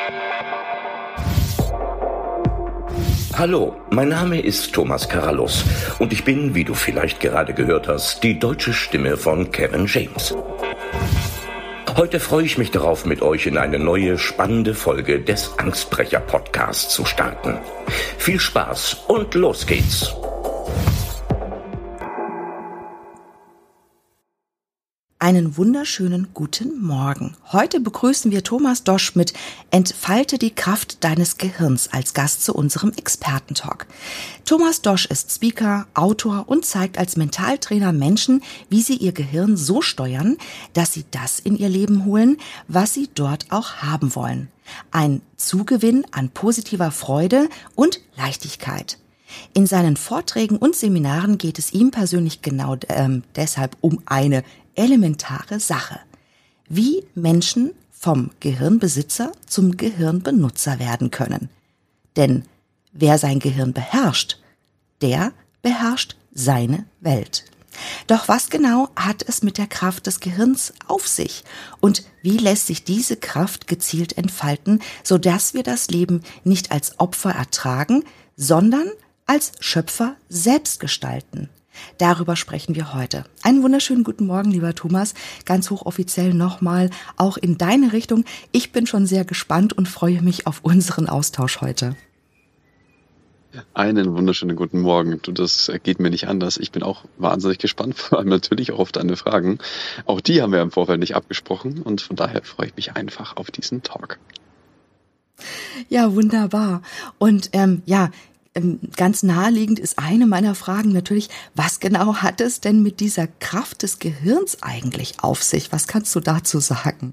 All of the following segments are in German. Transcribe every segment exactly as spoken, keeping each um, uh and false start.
Hallo, mein Name ist Thomas Carallus und ich bin, wie du vielleicht gerade gehört hast, die deutsche Stimme von Kevin James. Heute freue ich mich darauf, mit euch in eine neue, spannende Folge des Angstbrecher-Podcasts zu starten. Viel Spaß und los geht's! Einen wunderschönen guten Morgen. Heute begrüßen wir Thomas Dosch mit Entfalte die Kraft deines Gehirns als Gast zu unserem Expertentalk. Thomas Dosch ist Speaker, Autor und zeigt als Mentaltrainer Menschen, wie sie ihr Gehirn so steuern, dass sie das in ihr Leben holen, was sie dort auch haben wollen. Ein Zugewinn an positiver Freude und Leichtigkeit. In seinen Vorträgen und Seminaren geht es ihm persönlich genau ähm, deshalb um eine elementare Sache: wie Menschen vom Gehirnbesitzer zum Gehirnbenutzer werden können. Denn wer sein Gehirn beherrscht, der beherrscht seine Welt. Doch was genau hat es mit der Kraft des Gehirns auf sich? Und wie lässt sich diese Kraft gezielt entfalten, sodass wir das Leben nicht als Opfer ertragen, sondern als Schöpfer selbst gestalten? Darüber sprechen wir heute. Einen wunderschönen guten Morgen, lieber Thomas. Ganz hochoffiziell nochmal auch in deine Richtung. Ich bin schon sehr gespannt und freue mich auf unseren Austausch heute. Einen wunderschönen guten Morgen. Du, das geht mir nicht anders. Ich bin auch wahnsinnig gespannt, vor allem natürlich auch auf deine Fragen. Auch die haben wir im Vorfeld nicht abgesprochen und von daher freue ich mich einfach auf diesen Talk. Ja, wunderbar. Und ähm, ja, ganz naheliegend ist eine meiner Fragen natürlich: Was genau hat es denn mit dieser Kraft des Gehirns eigentlich auf sich? Was kannst du dazu sagen?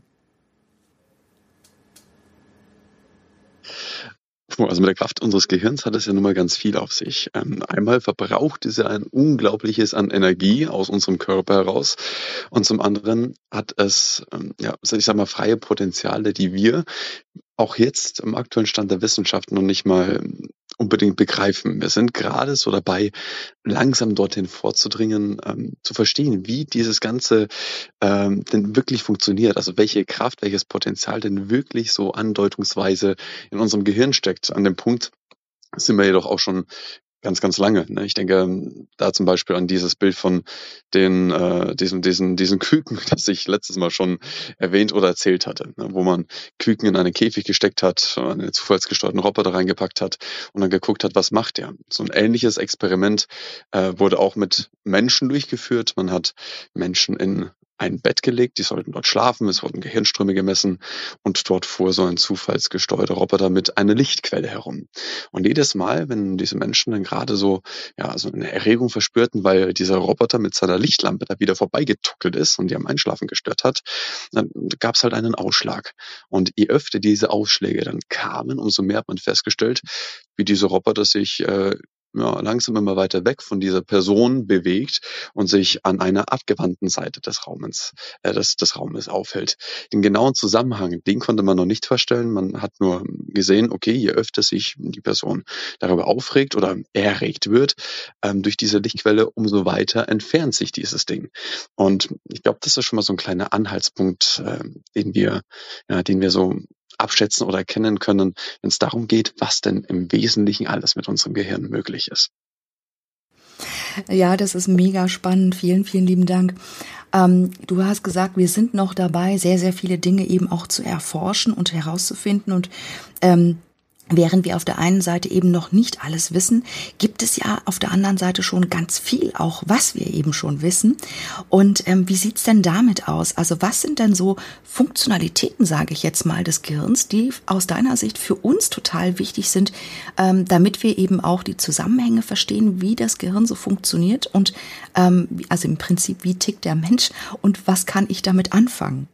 Also mit der Kraft unseres Gehirns hat es ja nun mal ganz viel auf sich. Ähm, einmal verbraucht es ja ein unglaubliches an Energie aus unserem Körper heraus und zum anderen hat es, ähm, ja, ich sag mal, freie Potenziale, die wir auch jetzt im aktuellen Stand der Wissenschaft noch nicht mal unbedingt begreifen. Wir sind gerade so dabei, langsam dorthin vorzudringen, ähm, zu verstehen, wie dieses Ganze ähm, denn wirklich funktioniert. Also welche Kraft, welches Potenzial denn wirklich so andeutungsweise in unserem Gehirn steckt. An dem Punkt sind wir jedoch auch schon ganz, ganz lange. Ne? Ich denke da zum Beispiel an dieses Bild von den, äh, diesen, diesen, diesen Küken, das ich letztes Mal schon erwähnt oder erzählt hatte, ne? Wo man Küken in einen Käfig gesteckt hat, einen zufallsgesteuerten Roboter reingepackt hat und dann geguckt hat, was macht der. So ein ähnliches Experiment äh, wurde auch mit Menschen durchgeführt. Man hat Menschen in ein Bett gelegt, die sollten dort schlafen, es wurden Gehirnströme gemessen und dort fuhr so ein zufallsgesteuerter Roboter mit einer Lichtquelle herum. Und jedes Mal, wenn diese Menschen dann gerade so, ja, so eine Erregung verspürten, weil dieser Roboter mit seiner Lichtlampe da wieder vorbeigetuckelt ist und die am Einschlafen gestört hat, dann gab es halt einen Ausschlag. Und je öfter diese Ausschläge dann kamen, umso mehr hat man festgestellt, wie dieser Roboter sich äh, ja, langsam immer weiter weg von dieser Person bewegt und sich an einer abgewandten Seite des Raumes, äh, des, des Raumes aufhält. Den genauen Zusammenhang, den konnte man noch nicht feststellen. Man hat nur gesehen, okay, je öfter sich die Person darüber aufregt oder erregt wird ähm, durch diese Lichtquelle, umso weiter entfernt sich dieses Ding. Und ich glaube, das ist schon mal so ein kleiner Anhaltspunkt, äh, den wir, ja, den wir so abschätzen oder erkennen können, wenn es darum geht, was denn im Wesentlichen alles mit unserem Gehirn möglich ist. Ja, das ist mega spannend. Vielen, vielen lieben Dank. Ähm, du hast gesagt, wir sind noch dabei, sehr, sehr viele Dinge eben auch zu erforschen und herauszufinden. Und ähm, während wir auf der einen Seite eben noch nicht alles wissen, gibt es ja auf der anderen Seite schon ganz viel, auch was wir eben schon wissen. Und ähm, wie sieht's denn damit aus? Also was sind denn so Funktionalitäten, sage ich jetzt mal, des Gehirns, die aus deiner Sicht für uns total wichtig sind, ähm, damit wir eben auch die Zusammenhänge verstehen, wie das Gehirn so funktioniert und ähm, also im Prinzip, wie tickt der Mensch und was kann ich damit anfangen?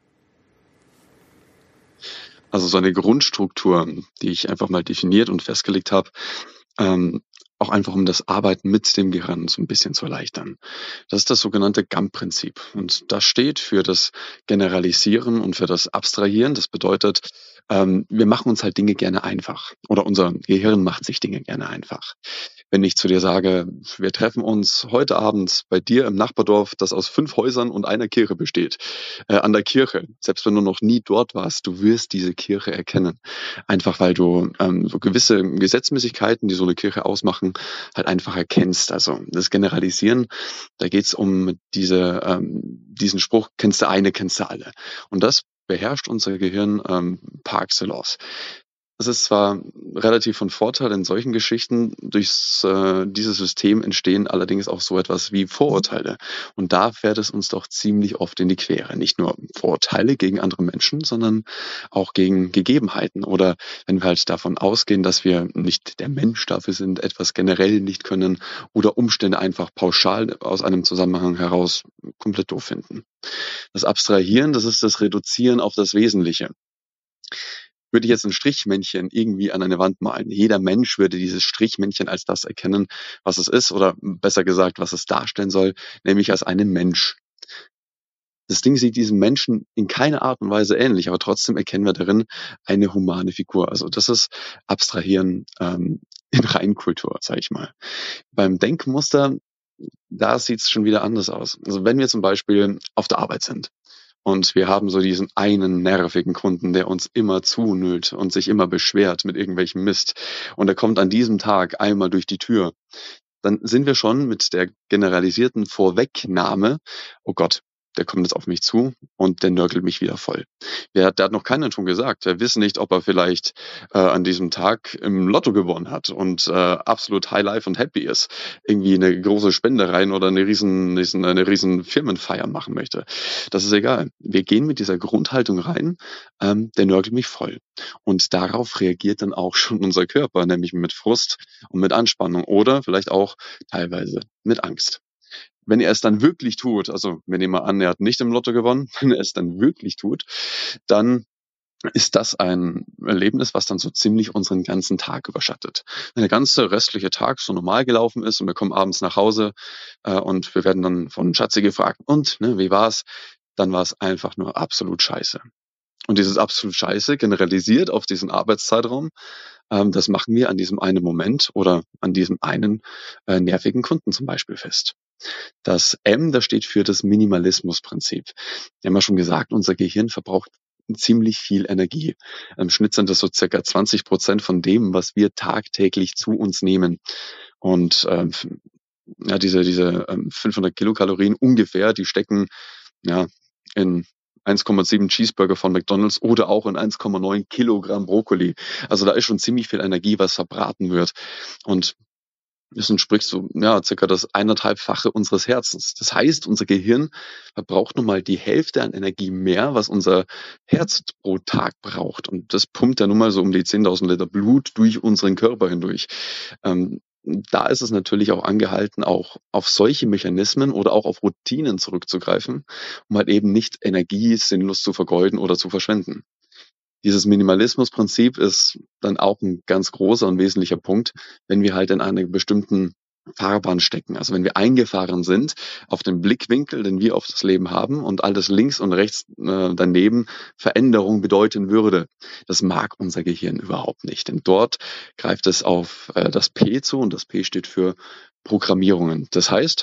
Also so eine Grundstruktur, die ich einfach mal definiert und festgelegt habe, ähm, auch einfach um das Arbeiten mit dem Gehirn so ein bisschen zu erleichtern. Das ist das sogenannte GAMP-Prinzip und das steht für das Generalisieren und für das Abstrahieren. Das bedeutet, Ähm, wir machen uns halt Dinge gerne einfach oder unser Gehirn macht sich Dinge gerne einfach. Wenn ich zu dir sage, wir treffen uns heute Abend bei dir im Nachbardorf, das aus fünf Häusern und einer Kirche besteht, äh, an der Kirche, selbst wenn du noch nie dort warst, du wirst diese Kirche erkennen. Einfach weil du ähm, so gewisse Gesetzmäßigkeiten, die so eine Kirche ausmachen, halt einfach erkennst. Also das Generalisieren, da geht's um diese, ähm, diesen Spruch, kennst du eine, kennst du alle. Und das beherrscht unser Gehirn ähm, par excellence. Es ist zwar relativ von Vorteil in solchen Geschichten, durch äh, dieses System entstehen allerdings auch so etwas wie Vorurteile. Und da fährt es uns doch ziemlich oft in die Quere. Nicht nur Vorurteile gegen andere Menschen, sondern auch gegen Gegebenheiten. Oder wenn wir halt davon ausgehen, dass wir nicht der Mensch dafür sind, etwas generell nicht können oder Umstände einfach pauschal aus einem Zusammenhang heraus komplett doof finden. Das Abstrahieren, das ist das Reduzieren auf das Wesentliche. Würde ich jetzt ein Strichmännchen irgendwie an eine Wand malen, jeder Mensch würde dieses Strichmännchen als das erkennen, was es ist, oder besser gesagt, was es darstellen soll, nämlich als einen Mensch. Das Ding sieht diesem Menschen in keiner Art und Weise ähnlich, aber trotzdem erkennen wir darin eine humane Figur. Also das ist Abstrahieren ähm, in Reinkultur, sage ich mal. Beim Denkmuster, da sieht's schon wieder anders aus. Also wenn wir zum Beispiel auf der Arbeit sind und wir haben so diesen einen nervigen Kunden, der uns immer zunüllt und sich immer beschwert mit irgendwelchem Mist. Und er kommt an diesem Tag einmal durch die Tür. Dann sind wir schon mit der generalisierten Vorwegnahme, oh Gott, der kommt jetzt auf mich zu und der nörgelt mich wieder voll. Der, der hat noch keinen schon gesagt. Wir wissen nicht, ob er vielleicht äh, an diesem Tag im Lotto gewonnen hat und äh, absolut high life und happy ist. Irgendwie eine große Spende rein oder eine riesen, riesen, eine riesen Firmenfeier machen möchte. Das ist egal. Wir gehen mit dieser Grundhaltung rein, ähm, der nörgelt mich voll. Und darauf reagiert dann auch schon unser Körper, nämlich mit Frust und mit Anspannung oder vielleicht auch teilweise mit Angst. Wenn er es dann wirklich tut, also wir nehmen mal an, er hat nicht im Lotto gewonnen, wenn er es dann wirklich tut, dann ist das ein Erlebnis, was dann so ziemlich unseren ganzen Tag überschattet. Wenn der ganze restliche Tag so normal gelaufen ist und wir kommen abends nach Hause äh, und wir werden dann von Schatzi gefragt, und, ne, wie war's? Dann war es einfach nur absolut scheiße. Und dieses absolut scheiße generalisiert auf diesen Arbeitszeitraum, ähm, das machen wir an diesem einen Moment oder an diesem einen äh, nervigen Kunden zum Beispiel fest. Das M, das steht für das Minimalismusprinzip. Wir haben ja schon gesagt, unser Gehirn verbraucht ziemlich viel Energie. Im Schnitt sind das so circa zwanzig Prozent von dem, was wir tagtäglich zu uns nehmen. Und ähm, ja, diese, diese ähm, fünfhundert Kilokalorien ungefähr, die stecken ja in eins Komma sieben Cheeseburger von McDonald's oder auch in eins Komma neun Kilogramm Brokkoli. Also da ist schon ziemlich viel Energie, was verbraten wird. Und das entspricht so, ja, circa das eineinhalbfache unseres Herzens. Das heißt, unser Gehirn verbraucht nun mal die Hälfte an Energie mehr, was unser Herz pro Tag braucht. Und das pumpt ja nun mal so um die zehntausend Liter Blut durch unseren Körper hindurch. Ähm, da ist es natürlich auch angehalten, auch auf solche Mechanismen oder auch auf Routinen zurückzugreifen, um halt eben nicht Energie sinnlos zu vergeuden oder zu verschwenden. Dieses Minimalismusprinzip ist dann auch ein ganz großer und wesentlicher Punkt, wenn wir halt in einer bestimmten Fahrbahn stecken. Also wenn wir eingefahren sind auf den Blickwinkel, den wir auf das Leben haben und alles links und rechts äh, daneben Veränderung bedeuten würde. Das mag unser Gehirn überhaupt nicht. Denn dort greift es auf äh, das P zu und das P steht für Programmierungen. Das heißt,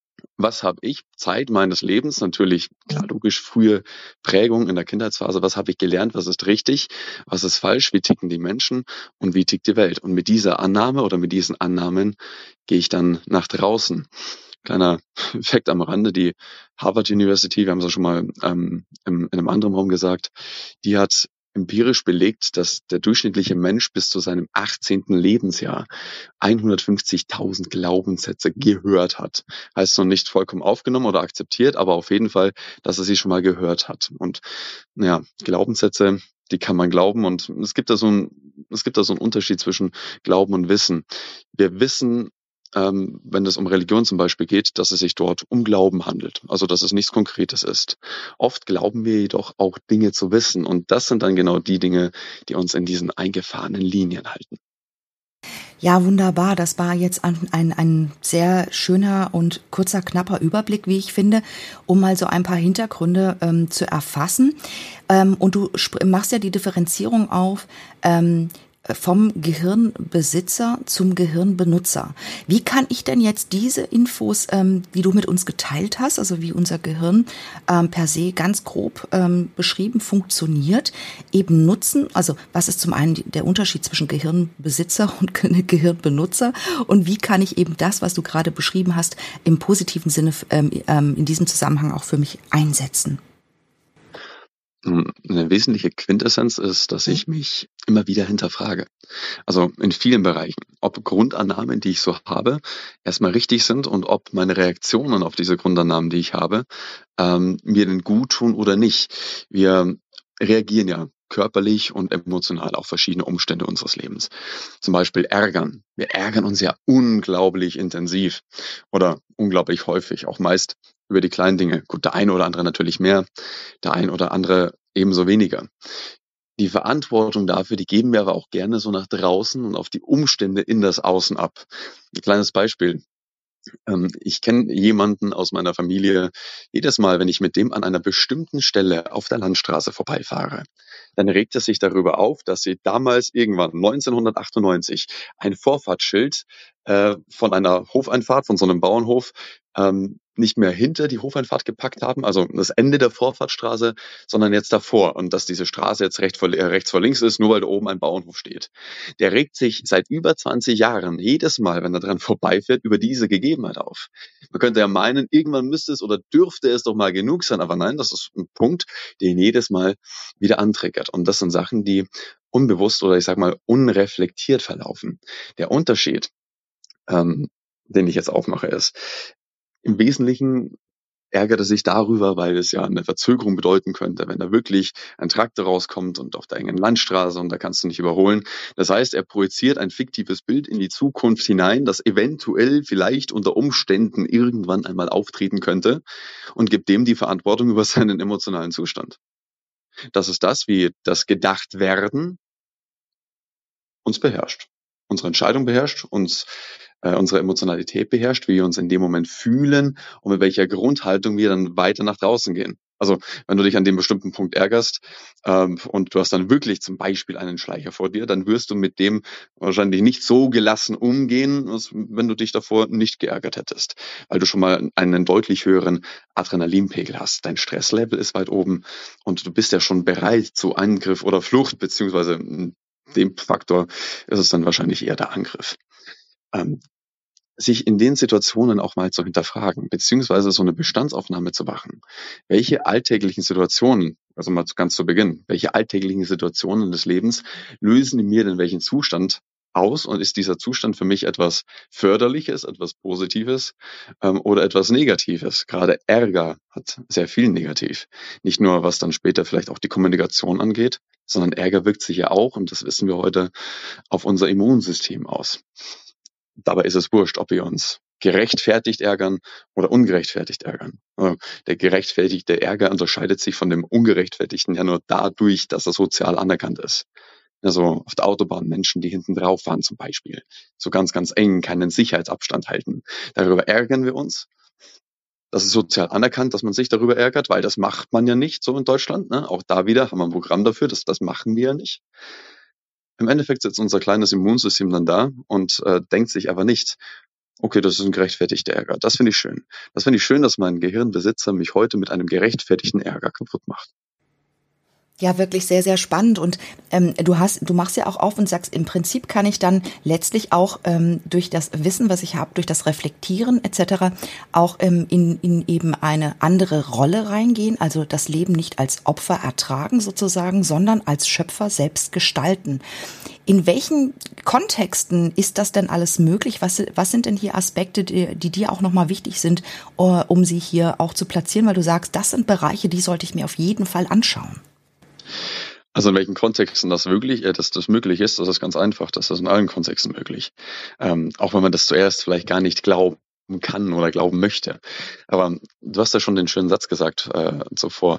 was habe ich Zeit meines Lebens, natürlich, klar, logisch, frühe Prägung in der Kindheitsphase, was habe ich gelernt, was ist richtig, was ist falsch, wie ticken die Menschen und wie tickt die Welt. Und mit dieser Annahme oder mit diesen Annahmen gehe ich dann nach draußen. Kleiner Fakt am Rande, die Harvard University, wir haben es ja schon mal ähm, in, in einem anderen Raum gesagt, die hat empirisch belegt, dass der durchschnittliche Mensch bis zu seinem achtzehnten Lebensjahr hundertfünfzigtausend Glaubenssätze gehört hat. Heißt noch nicht vollkommen aufgenommen oder akzeptiert, aber auf jeden Fall, dass er sie schon mal gehört hat. Und ja, Glaubenssätze, die kann man glauben. Und es gibt da so ein, es gibt da so einen Unterschied zwischen Glauben und Wissen. Wir wissen, ähm, wenn es um Religion zum Beispiel geht, dass es sich dort um Glauben handelt. Also, dass es nichts Konkretes ist. Oft glauben wir jedoch auch Dinge zu wissen. Und das sind dann genau die Dinge, die uns in diesen eingefahrenen Linien halten. Ja, wunderbar. Das war jetzt ein, ein, ein sehr schöner und kurzer, knapper Überblick, wie ich finde, um mal so ein paar Hintergründe ähm, zu erfassen. Ähm, und du sp- machst ja die Differenzierung auf ähm, vom Gehirnbesitzer zum Gehirnbenutzer. Wie kann ich denn jetzt diese Infos, ähm, die du mit uns geteilt hast, also wie unser Gehirn ähm, per se ganz grob ähm, beschrieben funktioniert, eben nutzen? Also was ist zum einen der Unterschied zwischen Gehirnbesitzer und Gehirnbenutzer? Und wie kann ich eben das, was du gerade beschrieben hast, im positiven Sinne ähm, ähm, in diesem Zusammenhang auch für mich einsetzen? Eine wesentliche Quintessenz ist, dass ich mich immer wieder hinterfrage. Also in vielen Bereichen, ob Grundannahmen, die ich so habe, erstmal richtig sind und ob meine Reaktionen auf diese Grundannahmen, die ich habe, ähm, mir denn gut tun oder nicht. Wir reagieren ja körperlich und emotional auf verschiedene Umstände unseres Lebens. Zum Beispiel ärgern. Wir ärgern uns ja unglaublich intensiv oder unglaublich häufig, auch meist über die kleinen Dinge. Gut, der eine oder andere natürlich mehr, der ein oder andere ebenso weniger. Die Verantwortung dafür, die geben wir aber auch gerne so nach draußen und auf die Umstände in das Außen ab. Ein kleines Beispiel. Ähm, ich kenne jemanden aus meiner Familie, jedes Mal, wenn ich mit dem an einer bestimmten Stelle auf der Landstraße vorbeifahre, dann regt er sich darüber auf, dass sie damals irgendwann neunzehnhundertachtundneunzig ein Vorfahrtsschild äh, von einer Hofeinfahrt, von so einem Bauernhof, ähm, nicht mehr hinter die Hofeinfahrt gepackt haben, also das Ende der Vorfahrtstraße, sondern jetzt davor. Und dass diese Straße jetzt recht vor, äh, rechts vor links ist, nur weil da oben ein Bauernhof steht. Der regt sich seit über zwanzig Jahren jedes Mal, wenn er dran vorbeifährt, über diese Gegebenheit auf. Man könnte ja meinen, irgendwann müsste es oder dürfte es doch mal genug sein, aber nein, das ist ein Punkt, den jedes Mal wieder antriggert. Und das sind Sachen, die unbewusst oder ich sag mal unreflektiert verlaufen. Der Unterschied, ähm, den ich jetzt aufmache, ist, im Wesentlichen ärgert er sich darüber, weil es ja eine Verzögerung bedeuten könnte, wenn da wirklich ein Traktor rauskommt und auf der engen Landstraße und da kannst du nicht überholen. Das heißt, er projiziert ein fiktives Bild in die Zukunft hinein, das eventuell vielleicht unter Umständen irgendwann einmal auftreten könnte und gibt dem die Verantwortung über seinen emotionalen Zustand. Das ist das, wie das Gedachtwerden uns beherrscht. Unsere Entscheidung beherrscht, uns äh, unsere Emotionalität beherrscht, wie wir uns in dem Moment fühlen und mit welcher Grundhaltung wir dann weiter nach draußen gehen. Also wenn du dich an dem bestimmten Punkt ärgerst ähm, und du hast dann wirklich zum Beispiel einen Schleicher vor dir, dann wirst du mit dem wahrscheinlich nicht so gelassen umgehen, als wenn du dich davor nicht geärgert hättest, weil du schon mal einen deutlich höheren Adrenalinpegel hast. Dein Stresslevel ist weit oben und du bist ja schon bereit zu Angriff oder Flucht, beziehungsweise in dem Faktor ist es dann wahrscheinlich eher der Angriff. Ähm, sich in den Situationen auch mal zu hinterfragen, beziehungsweise so eine Bestandsaufnahme zu machen. Welche alltäglichen Situationen, also mal ganz zu Beginn, welche alltäglichen Situationen des Lebens lösen in mir denn welchen Zustand aus und ist dieser Zustand für mich etwas Förderliches, etwas Positives ähm, oder etwas Negatives? Gerade Ärger hat sehr viel negativ. Nicht nur, was dann später vielleicht auch die Kommunikation angeht, sondern Ärger wirkt sich ja auch, und das wissen wir heute, auf unser Immunsystem aus. Dabei ist es wurscht, ob wir uns gerechtfertigt ärgern oder ungerechtfertigt ärgern. Der gerechtfertigte Ärger unterscheidet sich von dem ungerechtfertigten ja nur dadurch, dass er sozial anerkannt ist. Also auf der Autobahn Menschen, die hinten drauf fahren zum Beispiel, so ganz, ganz eng, keinen Sicherheitsabstand halten. Darüber ärgern wir uns. Das ist sozial anerkannt, dass man sich darüber ärgert, weil das macht man ja nicht so in Deutschland. Ne? Auch da wieder haben wir ein Programm dafür, das, das machen wir ja nicht. Im Endeffekt sitzt unser kleines Immunsystem dann da und äh, denkt sich aber nicht, okay, das ist ein gerechtfertigter Ärger. Das finde ich schön. Das finde ich schön, dass mein Gehirnbesitzer mich heute mit einem gerechtfertigten Ärger kaputt macht. Ja, wirklich sehr, sehr spannend. Und ähm, du hast, du machst ja auch auf und sagst, im Prinzip kann ich dann letztlich auch ähm, durch das Wissen, was ich habe, durch das Reflektieren et cetera auch ähm, in, in eben eine andere Rolle reingehen. Also das Leben nicht als Opfer ertragen sozusagen, sondern als Schöpfer selbst gestalten. In welchen Kontexten ist das denn alles möglich? Was, was sind denn hier Aspekte, die, die dir auch nochmal wichtig sind, uh, um sie hier auch zu platzieren? Weil du sagst, das sind Bereiche, die sollte ich mir auf jeden Fall anschauen. Also in welchen Kontexten das möglich, äh, dass das möglich ist, das ist ganz einfach. Das ist in allen Kontexten möglich. Ähm, auch wenn man das zuerst vielleicht gar nicht glauben kann oder glauben möchte. Aber du hast ja schon den schönen Satz gesagt äh, zuvor.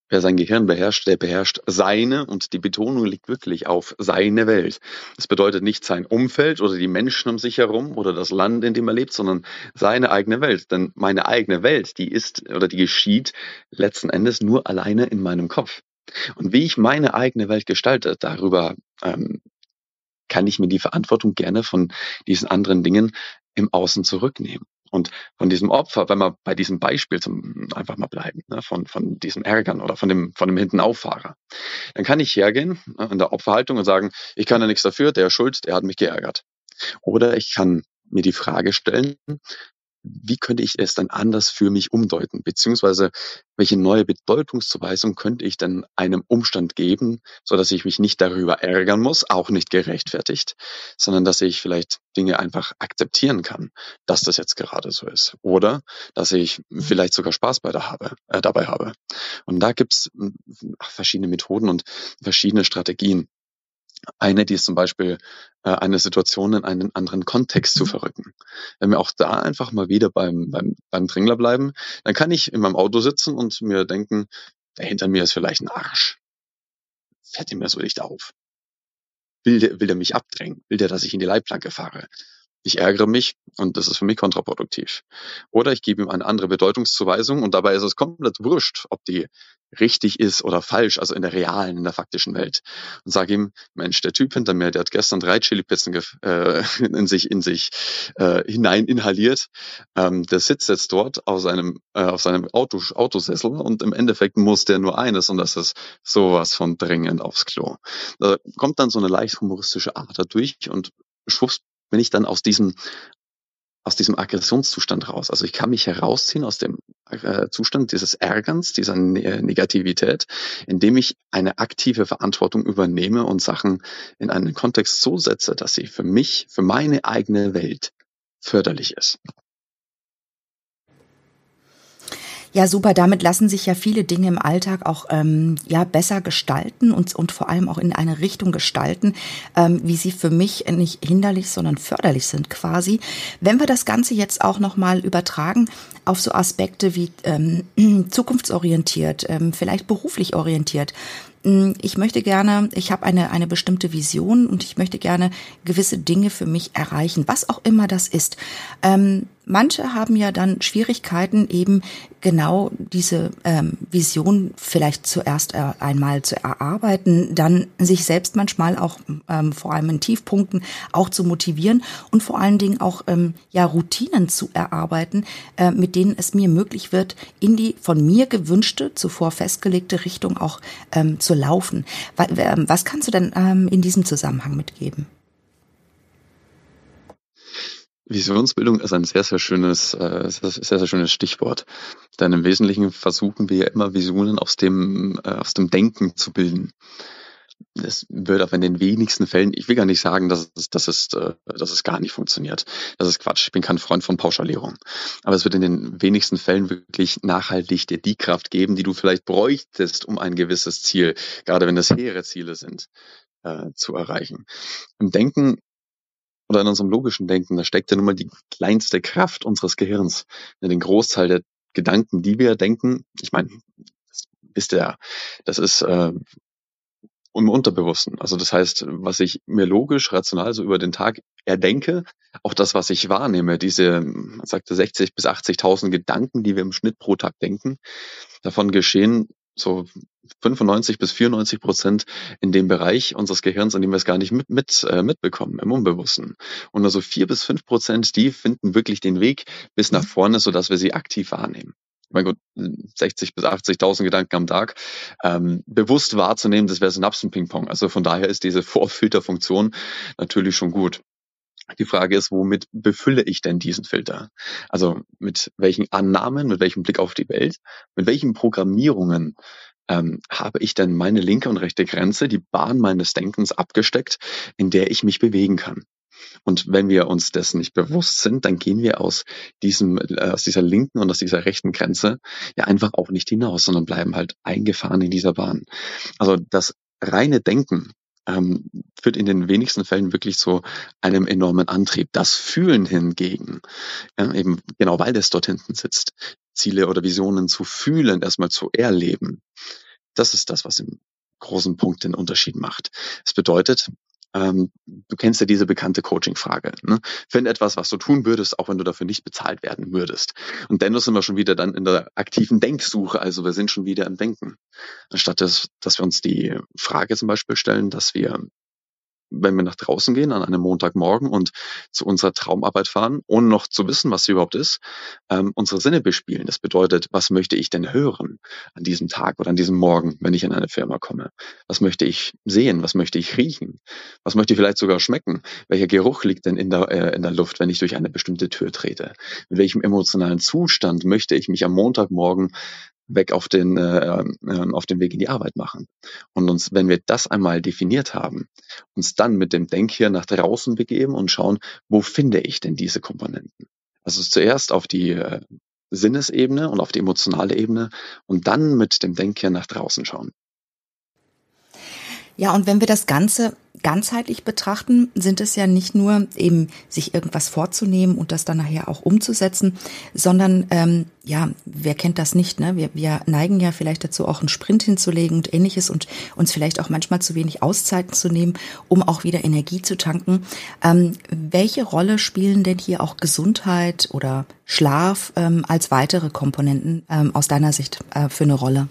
Wer sein Gehirn beherrscht, der beherrscht seine, und die Betonung liegt wirklich auf seine Welt. Das bedeutet nicht sein Umfeld oder die Menschen um sich herum oder das Land, in dem er lebt, sondern seine eigene Welt. Denn meine eigene Welt, die ist oder die geschieht letzten Endes nur alleine in meinem Kopf. Und wie ich meine eigene Welt gestalte, darüber ähm, kann ich mir die Verantwortung gerne von diesen anderen Dingen im Außen zurücknehmen. Und von diesem Opfer, wenn wir bei diesem Beispiel zum, einfach mal bleiben, ne, von, von diesem Ärgern oder von dem, von dem Hintenauffahrer, dann kann ich hergehen ne, in der Opferhaltung und sagen, ich kann ja nichts dafür, der ist schuld, der hat mich geärgert. Oder ich kann mir die Frage stellen, wie könnte ich es dann anders für mich umdeuten? Beziehungsweise welche neue Bedeutungszuweisung könnte ich denn einem Umstand geben, so dass ich mich nicht darüber ärgern muss, auch nicht gerechtfertigt, sondern dass ich vielleicht Dinge einfach akzeptieren kann, dass das jetzt gerade so ist. Oder dass ich vielleicht sogar Spaß bei der habe, äh, dabei habe. Und da gibt's mh, verschiedene Methoden und verschiedene Strategien. Eine, die ist zum Beispiel, äh, eine Situation in einen anderen Kontext zu verrücken. Wenn wir auch da einfach mal wieder beim beim beim Drängler bleiben, dann kann ich in meinem Auto sitzen und mir denken: „Der hinter mir ist vielleicht 'n Arsch. Fährt ihm ja so nicht auf. Will der will der mich abdrängen? Will der, dass ich in die Leitplanke fahre?“ Ich ärgere mich und das ist für mich kontraproduktiv. Oder ich gebe ihm eine andere Bedeutungszuweisung und dabei ist es komplett wurscht, ob die richtig ist oder falsch, also in der realen, in der faktischen Welt. Und sage ihm, Mensch, der Typ hinter mir, der hat gestern drei Chili-Pizzen gef- äh, in sich, in sich äh, hinein inhaliert. Ähm, der sitzt jetzt dort auf seinem, äh, auf seinem Auto, Autosessel und im Endeffekt muss der nur eines und das ist sowas von dringend aufs Klo. Da kommt dann so eine leicht humoristische Art dadurch und schwupps bin ich dann aus diesem aus diesem Aggressionszustand raus. Also ich kann mich herausziehen aus dem äh, Zustand dieses Ärgerns, dieser ne Negativität, indem ich eine aktive Verantwortung übernehme und Sachen in einen Kontext so setze, dass sie für mich, für meine eigene Welt förderlich ist. Ja, super. Damit lassen sich ja viele Dinge im Alltag auch ähm, ja besser gestalten und und vor allem auch in eine Richtung gestalten, ähm, wie sie für mich nicht hinderlich, sondern förderlich sind quasi. Wenn wir das Ganze jetzt auch noch mal übertragen auf so Aspekte wie ähm, zukunftsorientiert, ähm, vielleicht beruflich orientiert. Ich möchte gerne, ich habe eine eine bestimmte Vision und ich möchte gerne gewisse Dinge für mich erreichen, was auch immer das ist. Ähm, manche haben ja dann Schwierigkeiten, eben genau diese ähm, Vision vielleicht zuerst äh, einmal zu erarbeiten, dann sich selbst manchmal auch ähm, vor allem in Tiefpunkten auch zu motivieren und vor allen Dingen auch ähm, ja Routinen zu erarbeiten, äh, mit denen es mir möglich wird, in die von mir gewünschte, zuvor festgelegte Richtung auch ähm, zu laufen. Was kannst du denn ähm, in diesem Zusammenhang mitgeben? Visionsbildung ist ein sehr, sehr schönes, äh, sehr, sehr, sehr schönes Stichwort. Denn im Wesentlichen versuchen wir ja immer Visionen aus dem, äh, aus dem Denken zu bilden. Das wird aber in den wenigsten Fällen, ich will gar nicht sagen, dass es, dass es, äh, dass es gar nicht funktioniert. Das ist Quatsch. Ich bin kein Freund von Pauschalierung. Aber es wird in den wenigsten Fällen wirklich nachhaltig dir die Kraft geben, die du vielleicht bräuchtest, um ein gewisses Ziel, gerade wenn es hehre Ziele sind, äh, zu erreichen. Im Denken oder in unserem logischen Denken, da steckt ja nun mal die kleinste Kraft unseres Gehirns. Den Großteil der Gedanken, die wir denken, ich meine, das wisst ihr ja, das ist äh, im Unterbewussten. Also das heißt, was ich mir logisch, rational so über den Tag erdenke, auch das, was ich wahrnehme, diese, man sagte sechzig bis achtzigtausend Gedanken, die wir im Schnitt pro Tag denken, davon geschehen so fünfundneunzig bis vierundneunzig Prozent in dem Bereich unseres Gehirns, in dem wir es gar nicht mit, mit äh, mitbekommen, im Unbewussten. Und nur so vier bis fünf Prozent, die finden wirklich den Weg bis nach vorne, sodass wir sie aktiv wahrnehmen. Mein Gott, sechzig bis achtzigtausend Gedanken am Tag ähm, bewusst wahrzunehmen, das wäre Synapsen-Ping-Pong. Also von daher ist diese Vorfilterfunktion natürlich schon gut. Die Frage ist, womit befülle ich denn diesen Filter? Also mit welchen Annahmen, mit welchem Blick auf die Welt, mit welchen Programmierungen ähm, habe ich denn meine linke und rechte Grenze, die Bahn meines Denkens abgesteckt, in der ich mich bewegen kann? Und wenn wir uns dessen nicht bewusst sind, dann gehen wir aus diesem, äh, aus dieser linken und aus dieser rechten Grenze ja einfach auch nicht hinaus, sondern bleiben halt eingefahren in dieser Bahn. Also das reine Denken ähm, führt in den wenigsten Fällen wirklich zu einem enormen Antrieb. Das Fühlen hingegen, ja, eben genau weil das dort hinten sitzt, Ziele oder Visionen zu fühlen, erstmal zu erleben, Das ist das, was im großen Punkt den Unterschied macht. Es bedeutet, ähm, du kennst ja diese bekannte Coaching-Frage. Ne? Find etwas, was du tun würdest, auch wenn du dafür nicht bezahlt werden würdest. Und dennoch sind wir schon wieder dann in der aktiven Denksuche, also wir sind schon wieder im Denken. Anstatt dass, dass wir uns die Frage zum Beispiel stellen, dass wir, wenn wir nach draußen gehen an einem Montagmorgen und zu unserer Traumarbeit fahren, ohne noch zu wissen, was sie überhaupt ist, ähm, unsere Sinne bespielen. Das bedeutet, was möchte ich denn hören an diesem Tag oder an diesem Morgen, wenn ich in eine Firma komme? Was möchte ich sehen? Was möchte ich riechen? Was möchte ich vielleicht sogar schmecken? Welcher Geruch liegt denn in der, äh, in der Luft, wenn ich durch eine bestimmte Tür trete? In welchem emotionalen Zustand möchte ich mich am Montagmorgen weg auf den, äh, äh, auf den Weg in die Arbeit machen? Und uns, wenn wir das einmal definiert haben, uns dann mit dem Denkhirn nach draußen begeben und schauen, wo finde ich denn diese Komponenten? Also zuerst auf die äh, Sinnesebene und auf die emotionale Ebene und dann mit dem Denkhirn nach draußen schauen. Ja, und wenn wir das Ganze ganzheitlich betrachten, sind es ja nicht nur eben sich irgendwas vorzunehmen und das dann nachher auch umzusetzen, sondern ähm, ja, wer kennt das nicht, ne? Wir, wir neigen ja vielleicht dazu, auch einen Sprint hinzulegen und Ähnliches und uns vielleicht auch manchmal zu wenig Auszeiten zu nehmen, um auch wieder Energie zu tanken. Ähm, welche Rolle spielen denn hier auch Gesundheit oder Schlaf ähm, als weitere Komponenten ähm, aus deiner Sicht äh, für eine Rolle?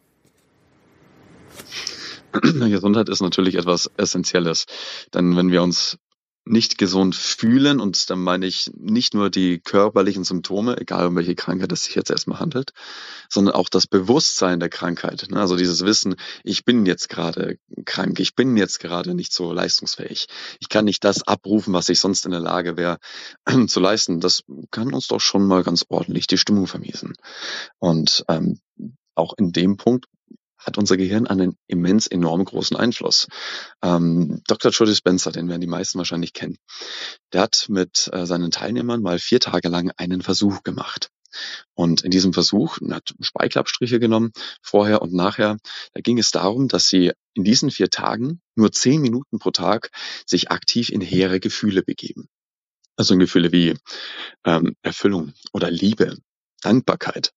Gesundheit ist natürlich etwas Essentielles, denn wenn wir uns nicht gesund fühlen, und dann meine ich nicht nur die körperlichen Symptome, egal um welche Krankheit es sich jetzt erstmal handelt, sondern auch das Bewusstsein der Krankheit. Also dieses Wissen, ich bin jetzt gerade krank, ich bin jetzt gerade nicht so leistungsfähig, ich kann nicht das abrufen, was ich sonst in der Lage wäre zu leisten. Das kann uns doch schon mal ganz ordentlich die Stimmung vermiesen. Und ähm, auch in dem Punkt hat unser Gehirn einen immens enorm großen Einfluss. Ähm, Doktor Joe Dispenza, den werden die meisten wahrscheinlich kennen, der hat mit äh, seinen Teilnehmern mal vier Tage lang einen Versuch gemacht. Und in diesem Versuch, er hat Speichelabstriche genommen, vorher und nachher, da ging es darum, dass sie in diesen vier Tagen nur zehn Minuten pro Tag sich aktiv in hehre Gefühle begeben. Also in Gefühle wie ähm, Erfüllung oder Liebe, Dankbarkeit.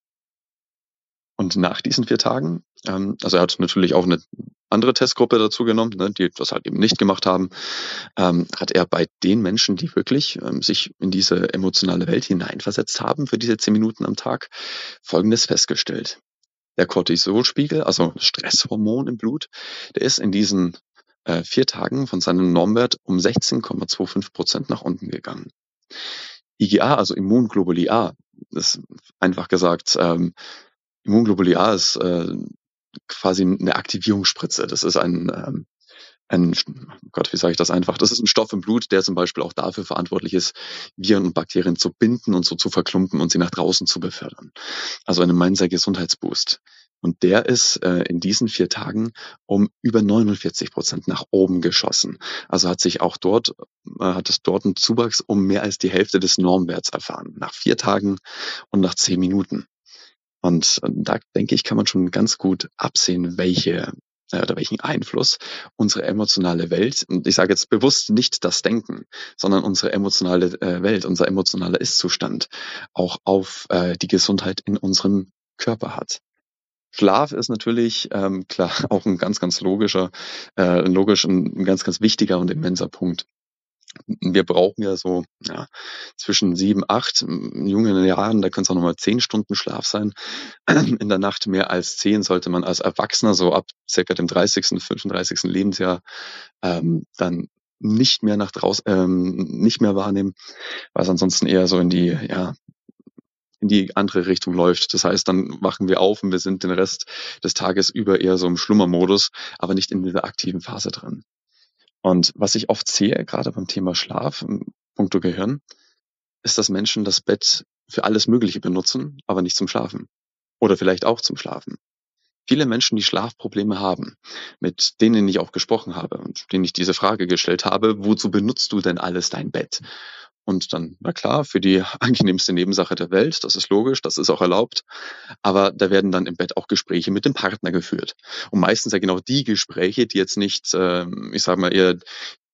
Und nach diesen vier Tagen, ähm, also er hat natürlich auch eine andere Testgruppe dazu genommen, ne, die das halt eben nicht gemacht haben, ähm, hat er bei den Menschen, die wirklich ähm, sich in diese emotionale Welt hineinversetzt haben für diese zehn Minuten am Tag, Folgendes festgestellt. Der Cortisolspiegel, also das Stresshormon im Blut, der ist in diesen äh, vier Tagen von seinem Normwert um sechzehn Komma fünfundzwanzig Prozent nach unten gegangen. I G A, also Immunglobuli A, ist einfach gesagt, ähm, Immunglobuli A ist äh, quasi eine Aktivierungsspritze. Das ist ein, ähm, ein, oh Gott, wie sage ich das einfach? Das ist ein Stoff im Blut, der zum Beispiel auch dafür verantwortlich ist, Viren und Bakterien zu binden und so zu verklumpen und sie nach draußen zu befördern. Also ein immenser Gesundheitsboost. Und der ist äh, in diesen vier Tagen um über neunundvierzig Prozent nach oben geschossen. Also hat sich auch dort, äh, hat es dort einen Zuwachs um mehr als die Hälfte des Normwerts erfahren. Nach vier Tagen und nach zehn Minuten. Und da denke ich, kann man schon ganz gut absehen, welche äh, oder welchen Einfluss unsere emotionale Welt, und ich sage jetzt bewusst nicht das Denken, sondern unsere emotionale äh, Welt, unser emotionaler Ist-Zustand auch auf äh, die Gesundheit in unserem Körper hat. Schlaf ist natürlich ähm, klar auch ein ganz, ganz logischer, äh, logisch ein, ein ganz, ganz wichtiger und immenser Punkt. Wir brauchen ja so ja, zwischen sieben, acht, in jungen Jahren, da können es auch nochmal zehn Stunden Schlaf sein. In der Nacht mehr als zehn sollte man als Erwachsener so ab circa dem dreißigsten, fünfunddreißigsten Lebensjahr ähm, dann nicht mehr nach draußen, ähm, nicht mehr wahrnehmen, weil es ansonsten eher so in die, ja, in die andere Richtung läuft. Das heißt, dann wachen wir auf und wir sind den Rest des Tages über eher so im Schlummermodus, aber nicht in dieser aktiven Phase drin. Und was ich oft sehe, gerade beim Thema Schlaf, im Punkto Gehirn, ist, dass Menschen das Bett für alles Mögliche benutzen, aber nicht zum Schlafen. Oder vielleicht auch zum Schlafen. Viele Menschen, die Schlafprobleme haben, mit denen ich auch gesprochen habe und denen ich diese Frage gestellt habe, wozu benutzt du denn alles dein Bett? Und dann, na klar, für die angenehmste Nebensache der Welt, das ist logisch, das ist auch erlaubt. Aber da werden dann im Bett auch Gespräche mit dem Partner geführt. Und meistens ja genau die Gespräche, die jetzt nicht, ähm, ich sage mal eher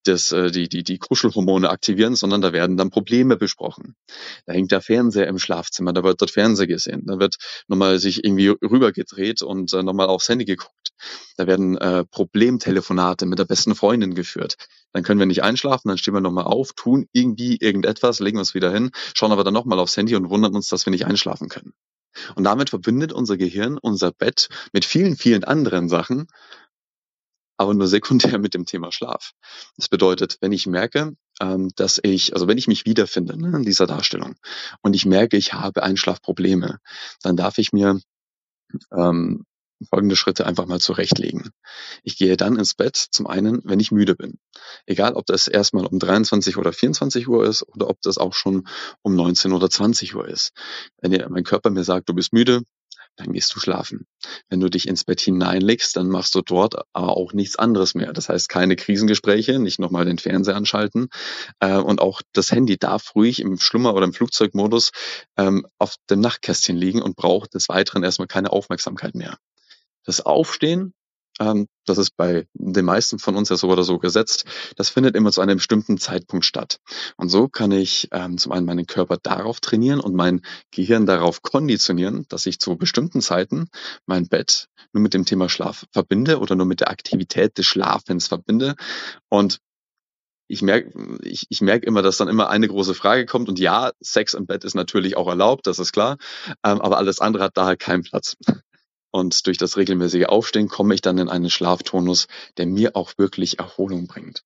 das, äh, die, die, die Kuschelhormone aktivieren, sondern da werden dann Probleme besprochen. Da hängt der Fernseher im Schlafzimmer, da wird dort Fernseher gesehen, da wird nochmal sich irgendwie rübergedreht und äh, nochmal aufs Handy geguckt. Da werden äh, Problemtelefonate mit der besten Freundin geführt. Dann können wir nicht einschlafen, dann stehen wir nochmal auf, tun irgendwie irgendetwas, legen uns wieder hin, schauen aber dann nochmal aufs Handy und wundern uns, dass wir nicht einschlafen können. Und damit verbindet unser Gehirn unser Bett mit vielen, vielen anderen Sachen, aber nur sekundär mit dem Thema Schlaf. Das bedeutet, wenn ich merke, ähm, dass ich, also wenn ich mich wiederfinde, ne, in dieser Darstellung und ich merke, ich habe Einschlafprobleme, dann darf ich mir ähm, folgende Schritte einfach mal zurechtlegen. Ich gehe dann ins Bett, zum einen, wenn ich müde bin. Egal, ob das erstmal um dreiundzwanzig oder vierundzwanzig Uhr ist oder ob das auch schon um neunzehn oder zwanzig Uhr ist. Wenn mein Körper mir sagt, du bist müde, dann gehst du schlafen. Wenn du dich ins Bett hineinlegst, dann machst du dort aber auch nichts anderes mehr. Das heißt, keine Krisengespräche, nicht nochmal den Fernseher anschalten. Äh, und auch das Handy darf ruhig im Schlummer- oder im Flugzeugmodus ähm, auf dem Nachtkästchen liegen und braucht des Weiteren erstmal keine Aufmerksamkeit mehr. Das Aufstehen, ähm, das ist bei den meisten von uns ja so oder so gesetzt, das findet immer zu einem bestimmten Zeitpunkt statt. Und so kann ich ähm, zum einen meinen Körper darauf trainieren und mein Gehirn darauf konditionieren, dass ich zu bestimmten Zeiten mein Bett nur mit dem Thema Schlaf verbinde oder nur mit der Aktivität des Schlafens verbinde. Und ich merke ich, ich merk immer, dass dann immer eine große Frage kommt. Und ja, Sex im Bett ist natürlich auch erlaubt, das ist klar, ähm, aber alles andere hat da halt keinen Platz. Und durch das regelmäßige Aufstehen komme ich dann in einen Schlaftonus, der mir auch wirklich Erholung bringt.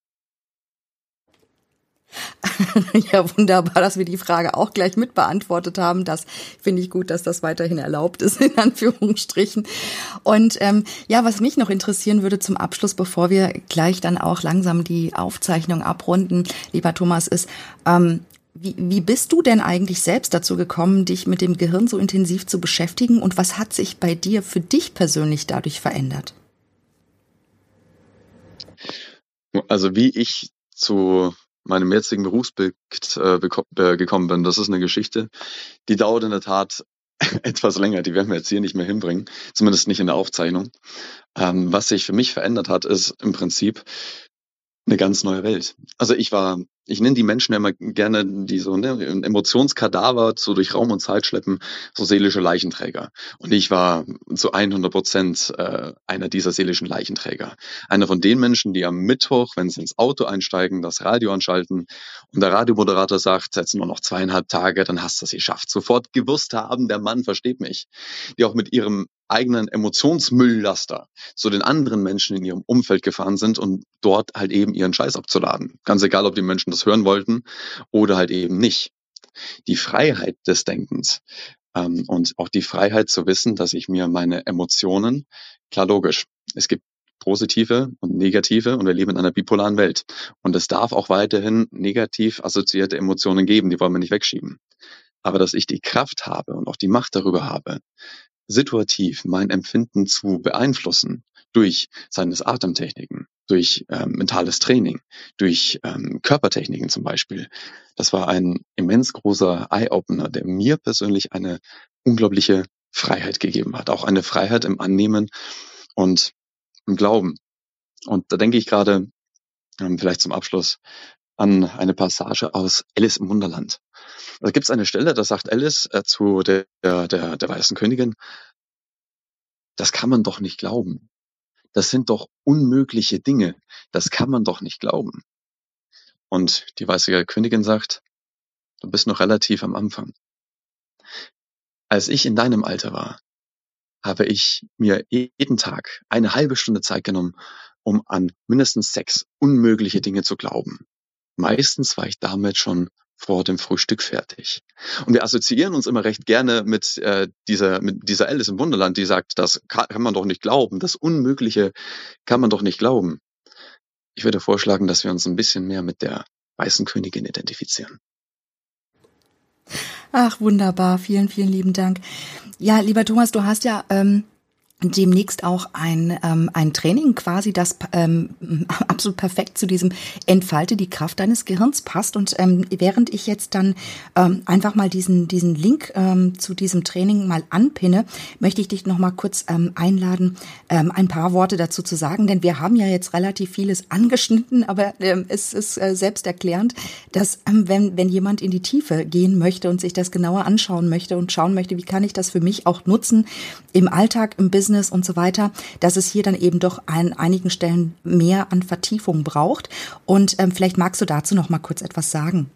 Ja, wunderbar, dass wir die Frage auch gleich mit beantwortet haben. Das finde ich gut, dass das weiterhin erlaubt ist, in Anführungsstrichen. Und ähm, ja, was mich noch interessieren würde zum Abschluss, bevor wir gleich dann auch langsam die Aufzeichnung abrunden, lieber Thomas, ist, ähm, Wie, wie bist du denn eigentlich selbst dazu gekommen, dich mit dem Gehirn so intensiv zu beschäftigen und was hat sich bei dir für dich persönlich dadurch verändert? Also wie ich zu meinem jetzigen Berufsbild äh, beko- äh, gekommen bin, das ist eine Geschichte, die dauert in der Tat etwas länger, die werden wir jetzt hier nicht mehr hinbringen, zumindest nicht in der Aufzeichnung. Ähm, was sich für mich verändert hat, ist im Prinzip eine ganz neue Welt. Also ich war, ich nenne die Menschen ja immer gerne, die so ne, ein Emotionskadaver so durch Raum und Zeit schleppen, so seelische Leichenträger. Und ich war zu hundert Prozent äh, einer dieser seelischen Leichenträger. Einer von den Menschen, die am Mittwoch, wenn sie ins Auto einsteigen, das Radio anschalten und der Radiomoderator sagt, jetzt nur noch zweieinhalb Tage, dann hast du es geschafft. Sofort gewusst haben, der Mann versteht mich. Die auch mit ihrem eigenen Emotionsmülllaster zu den anderen Menschen in ihrem Umfeld gefahren sind und dort halt eben ihren Scheiß abzuladen. Ganz egal, ob die Menschen das hören wollten oder halt eben nicht. Die Freiheit des Denkens ähm, und auch die Freiheit zu wissen, dass ich mir meine Emotionen, klar logisch, es gibt positive und negative und wir leben in einer bipolaren Welt. Und es darf auch weiterhin negativ assoziierte Emotionen geben, die wollen wir nicht wegschieben. Aber dass ich die Kraft habe und auch die Macht darüber habe, situativ mein Empfinden zu beeinflussen durch seines Atemtechniken, durch ähm, mentales Training, durch ähm, Körpertechniken zum Beispiel. Das war ein immens großer Eye-Opener, der mir persönlich eine unglaubliche Freiheit gegeben hat. Auch eine Freiheit im Annehmen und im Glauben. Und da denke ich gerade, ähm, vielleicht zum Abschluss, an eine Passage aus Alice im Wunderland. Da gibt es eine Stelle, da sagt Alice äh, zu der, der, der, der weißen Königin, das kann man doch nicht glauben. Das sind doch unmögliche Dinge. Das kann man doch nicht glauben. Und die weiße Königin sagt, du bist noch relativ am Anfang. Als ich in deinem Alter war, habe ich mir jeden Tag eine halbe Stunde Zeit genommen, um an mindestens sechs unmögliche Dinge zu glauben. Meistens war ich damit schon vor dem Frühstück fertig. Und wir assoziieren uns immer recht gerne mit, äh, dieser, mit dieser Alice im Wunderland, die sagt, das kann, kann man doch nicht glauben, das Unmögliche kann man doch nicht glauben. Ich würde vorschlagen, dass wir uns ein bisschen mehr mit der weißen Königin identifizieren. Ach, wunderbar. Vielen, vielen lieben Dank. Ja, lieber Thomas, du hast ja ähm, demnächst auch ein ähm, ein Training quasi, das ähm, absolut perfekt zu diesem Entfalte die Kraft deines Gehirns passt. Und ähm, während ich jetzt dann ähm, einfach mal diesen diesen Link ähm, zu diesem Training mal anpinne, möchte ich dich noch mal kurz ähm, einladen, ähm, ein paar Worte dazu zu sagen, denn wir haben ja jetzt relativ vieles angeschnitten, aber ähm, es ist äh, selbsterklärend, dass ähm, wenn wenn jemand in die Tiefe gehen möchte und sich das genauer anschauen möchte und schauen möchte, wie kann ich das für mich auch nutzen im Alltag, im Business und so weiter, dass es hier dann eben doch an einigen Stellen mehr an Vertiefung braucht. Und ähm, vielleicht magst du dazu noch mal kurz etwas sagen.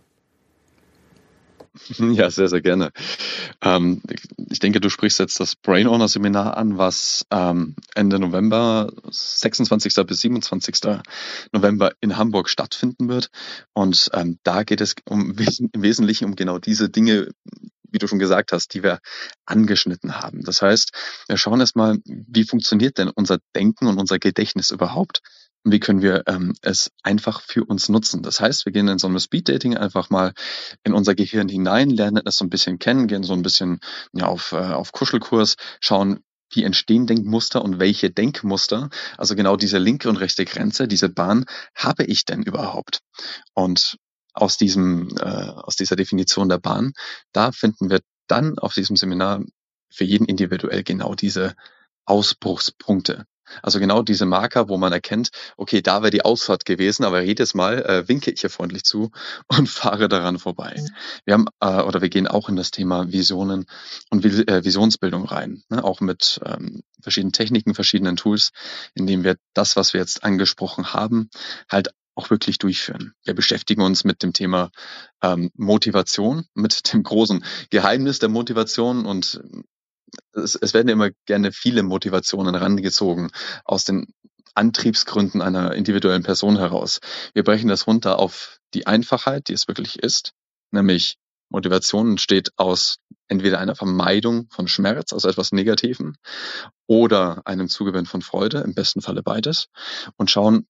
Ja, sehr, sehr gerne. Ähm, ich denke, du sprichst jetzt das Brain Owner Seminar an, was ähm, Ende November, sechsundzwanzigsten bis siebenundzwanzigsten November in Hamburg stattfinden wird. Und ähm, da geht es um, im Wesentlichen um genau diese Dinge, wie du schon gesagt hast, die wir angeschnitten haben. Das heißt, wir schauen erstmal, wie funktioniert denn unser Denken und unser Gedächtnis überhaupt? Und wie können wir ähm, es einfach für uns nutzen? Das heißt, wir gehen in so einem Speed-Dating einfach mal in unser Gehirn hinein, lernen es so ein bisschen kennen, gehen so ein bisschen ja, auf, äh, auf Kuschelkurs, schauen, wie entstehen Denkmuster und welche Denkmuster, also genau diese linke und rechte Grenze, diese Bahn, habe ich denn überhaupt? Und aus diesem, äh, aus dieser Definition der Bahn, da finden wir dann auf diesem Seminar für jeden individuell genau diese Ausbruchspunkte. Also genau diese Marker, wo man erkennt, okay, da wäre die Ausfahrt gewesen, aber jedes Mal äh, winke ich hier freundlich zu und fahre daran vorbei. Wir haben äh, oder wir gehen auch in das Thema Visionen und Vis- äh, Visionsbildung rein, ne? Auch mit ähm, verschiedenen Techniken, verschiedenen Tools, indem wir das, was wir jetzt angesprochen haben, halt auch wirklich durchführen. Wir beschäftigen uns mit dem Thema ähm, Motivation, mit dem großen Geheimnis der Motivation und es, es werden immer gerne viele Motivationen herangezogen aus den Antriebsgründen einer individuellen Person heraus. Wir brechen das runter auf die Einfachheit, die es wirklich ist, nämlich Motivation entsteht aus entweder einer Vermeidung von Schmerz, also etwas Negativem, oder einem Zugewinn von Freude, im besten Falle beides, und schauen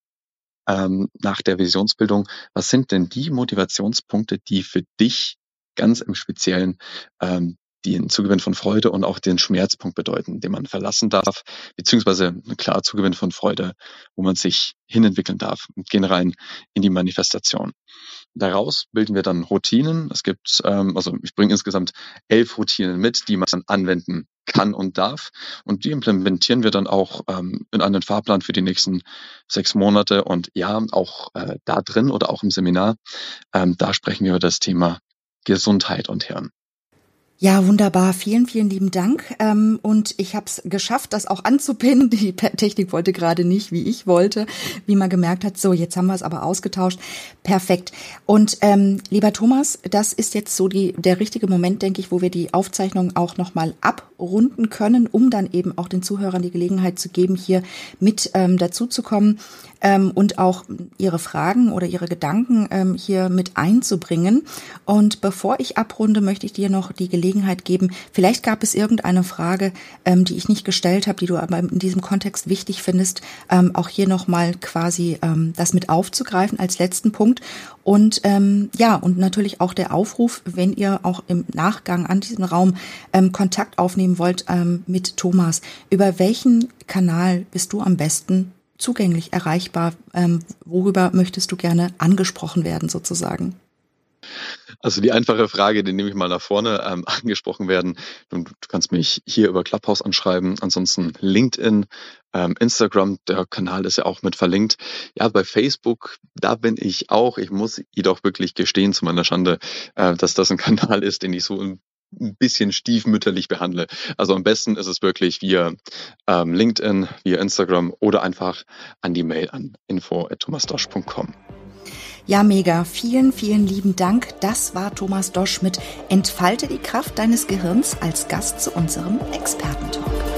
ähm, nach der Visionsbildung, was sind denn die Motivationspunkte, die für dich ganz im Speziellen ähm, den Zugewinn von Freude und auch den Schmerzpunkt bedeuten, den man verlassen darf, beziehungsweise klar Zugewinn von Freude, wo man sich hinentwickeln darf und gehen rein in die Manifestation. Daraus bilden wir dann Routinen. Es gibt, ähm, also ich bringe insgesamt elf Routinen mit, die man dann anwenden kann und darf. Und die implementieren wir dann auch ähm, in einen Fahrplan für die nächsten sechs Monate. Und ja, auch äh, da drin oder auch im Seminar, ähm, da sprechen wir über das Thema Gesundheit und Hirn. Ja, wunderbar. Vielen, vielen lieben Dank. Ähm, und ich habe es geschafft, das auch anzupinnen. Die Technik wollte gerade nicht, wie ich wollte, wie man gemerkt hat. So, jetzt haben wir es aber ausgetauscht. Perfekt. Und ähm, lieber Thomas, das ist jetzt so die der richtige Moment, denke ich, wo wir die Aufzeichnung auch nochmal abrunden können, um dann eben auch den Zuhörern die Gelegenheit zu geben, hier mit ähm, dazu zu kommen ähm, und auch ihre Fragen oder ihre Gedanken ähm, hier mit einzubringen. Und bevor ich abrunde, möchte ich dir noch die Gelegenheit geben. Vielleicht gab es irgendeine Frage, ähm, die ich nicht gestellt habe, die du aber in diesem Kontext wichtig findest, ähm, auch hier nochmal quasi ähm, das mit aufzugreifen als letzten Punkt. Und ähm, ja, und natürlich auch der Aufruf, wenn ihr auch im Nachgang an diesem Raum ähm, Kontakt aufnehmen wollt ähm, mit Thomas, über welchen Kanal bist du am besten zugänglich, erreichbar? Ähm, worüber möchtest du gerne angesprochen werden sozusagen? Also die einfache Frage, die nehme ich mal nach vorne, ähm, angesprochen werden. Du, du kannst mich hier über Clubhouse anschreiben, ansonsten LinkedIn, ähm, Instagram, der Kanal ist ja auch mit verlinkt. Ja, bei Facebook, da bin ich auch. Ich muss jedoch wirklich gestehen zu meiner Schande, äh, dass das ein Kanal ist, den ich so ein bisschen stiefmütterlich behandle. Also am besten ist es wirklich via ähm, LinkedIn, via Instagram oder einfach an die Mail an info at thomas dosch punkt com. Ja, mega. Vielen, vielen lieben Dank. Das war Thomas Dosch mit Entfalte die Kraft deines Gehirns als Gast zu unserem Expertentalk.